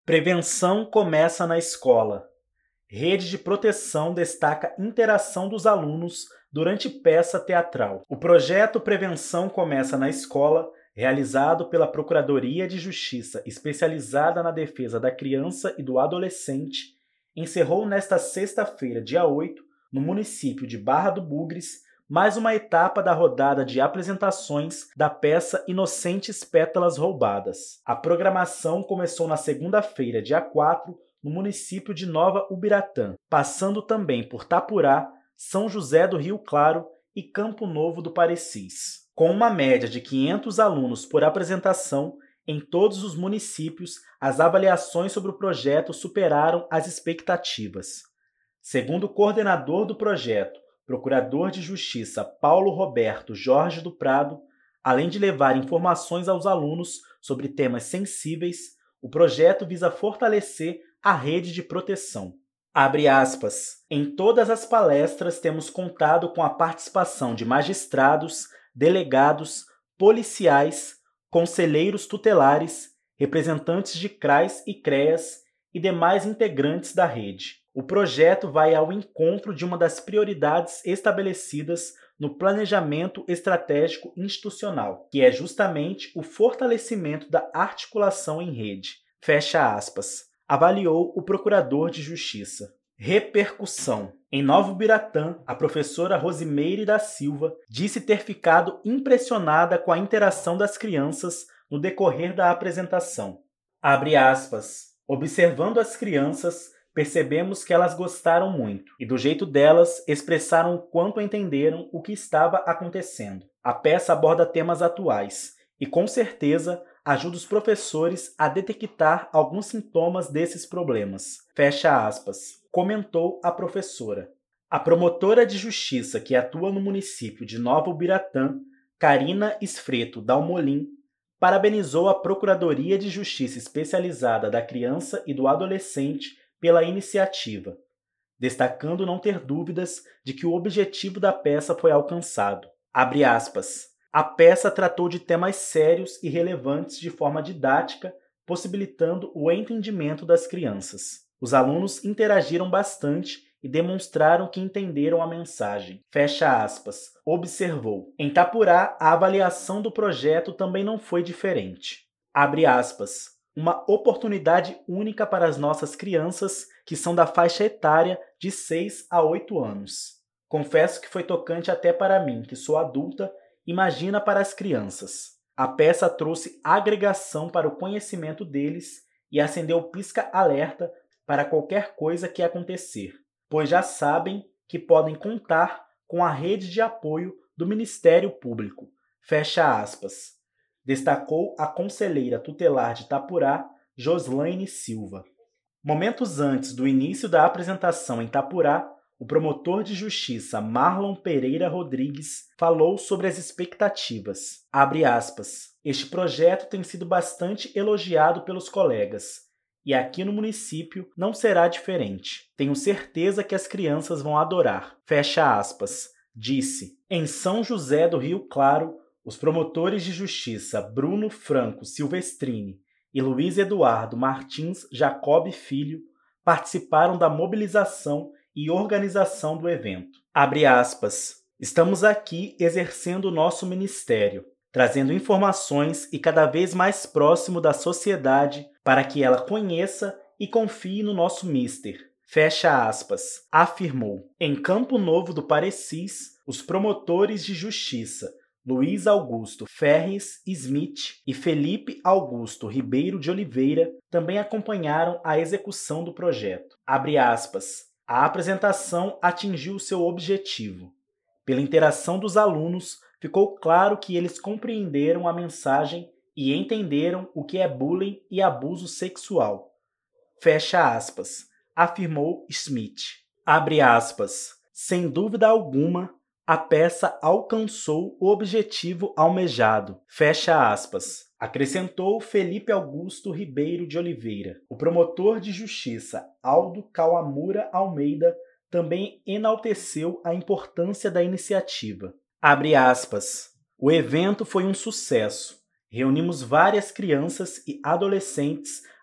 Prevenção começa na escola. Rede de proteção destaca interação dos alunos durante peça teatral. O projeto Prevenção começa na escola, realizado pela Procuradoria de Justiça especializada na defesa da criança e do adolescente, encerrou nesta sexta-feira, dia 8, no município de Barra do Bugres, mais uma etapa da rodada de apresentações da peça Inocentes Pétalas Roubadas. A programação começou na segunda-feira, dia 4, no município de Nova Ubiratã, passando também por Tapurá, São José do Rio Claro e Campo Novo do Parecis. Com uma média de 500 alunos por apresentação, em todos os municípios, as avaliações sobre o projeto superaram as expectativas. Segundo o coordenador do projeto, Procurador de Justiça Paulo Roberto Jorge do Prado, além de levar informações aos alunos sobre temas sensíveis, o projeto visa fortalecer a rede de proteção. Abre aspas. Em todas as palestras temos contado com a participação de magistrados, delegados, policiais, conselheiros tutelares, representantes de CRAS e CREAS e demais integrantes da rede. O projeto vai ao encontro de uma das prioridades estabelecidas no Planejamento Estratégico Institucional, que é justamente o fortalecimento da articulação em rede. Fecha aspas. Avaliou o Procurador de Justiça. Repercussão. Em Nova Ubiratã, a professora Rosimeire da Silva disse ter ficado impressionada com a interação das crianças no decorrer da apresentação. Abre aspas. Observando as crianças, percebemos que elas gostaram muito e, do jeito delas, expressaram o quanto entenderam o que estava acontecendo. A peça aborda temas atuais e, com certeza, ajuda os professores a detectar alguns sintomas desses problemas. Fecha aspas. Comentou a professora. A promotora de justiça que atua no município de Nova Ubiratã, Karina Esfreto Dalmolin, parabenizou a Procuradoria de Justiça Especializada da Criança e do Adolescente pela iniciativa, destacando não ter dúvidas de que o objetivo da peça foi alcançado. Abre aspas. A peça tratou de temas sérios e relevantes de forma didática, possibilitando o entendimento das crianças. Os alunos interagiram bastante e demonstraram que entenderam a mensagem. Fecha aspas. Observou. Em Tapurá, a avaliação do projeto também não foi diferente. Abre aspas. Uma oportunidade única para as nossas crianças, que são da faixa etária de 6 a 8 anos. Confesso que foi tocante até para mim, que sou adulta. Imagina para as crianças. A peça trouxe agregação para o conhecimento deles e acendeu o pisca-alerta para qualquer coisa que acontecer, pois já sabem que podem contar com a rede de apoio do Ministério Público. Fecha aspas. Destacou a conselheira tutelar de Tapurá, Joslaine Silva. Momentos antes do início da apresentação em Tapurá, o promotor de justiça Marlon Pereira Rodrigues falou sobre as expectativas. Abre aspas. Este projeto tem sido bastante elogiado pelos colegas e aqui no município não será diferente. Tenho certeza que as crianças vão adorar. Fecha aspas. Disse. Em São José do Rio Claro, os promotores de justiça Bruno Franco Silvestrini e Luiz Eduardo Martins Jacob Filho participaram da mobilização e organização do evento. Abre aspas. Estamos aqui exercendo o nosso ministério, trazendo informações e cada vez mais próximo da sociedade para que ela conheça e confie no nosso mister. Fecha aspas. Afirmou. Em Campo Novo do Parecis, os promotores de justiça Luiz Augusto Ferres Smith e Felipe Augusto Ribeiro de Oliveira também acompanharam a execução do projeto. Abre aspas. A apresentação atingiu seu objetivo. Pela interação dos alunos, ficou claro que eles compreenderam a mensagem e entenderam o que é bullying e abuso sexual. Fecha aspas, afirmou Smith. Abre aspas. Sem dúvida alguma, a peça alcançou o objetivo almejado. Fecha aspas. Acrescentou Felipe Augusto Ribeiro de Oliveira. O promotor de justiça Aldo Kawamura Almeida também enalteceu a importância da iniciativa. Abre aspas. O evento foi um sucesso. Reunimos várias crianças e adolescentes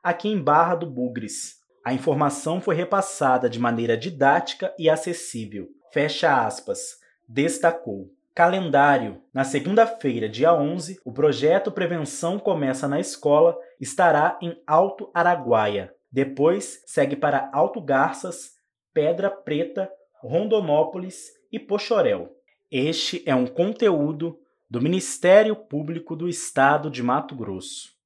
aqui em Barra do Bugres. A informação foi repassada de maneira didática e acessível. Fecha aspas. Destacou. Calendário. Na segunda-feira, dia 11, o projeto Prevenção Começa na Escola estará em Alto Araguaia. Depois, segue para Alto Garças, Pedra Preta, Rondonópolis e Poxoréu. Este é um conteúdo do Ministério Público do Estado de Mato Grosso.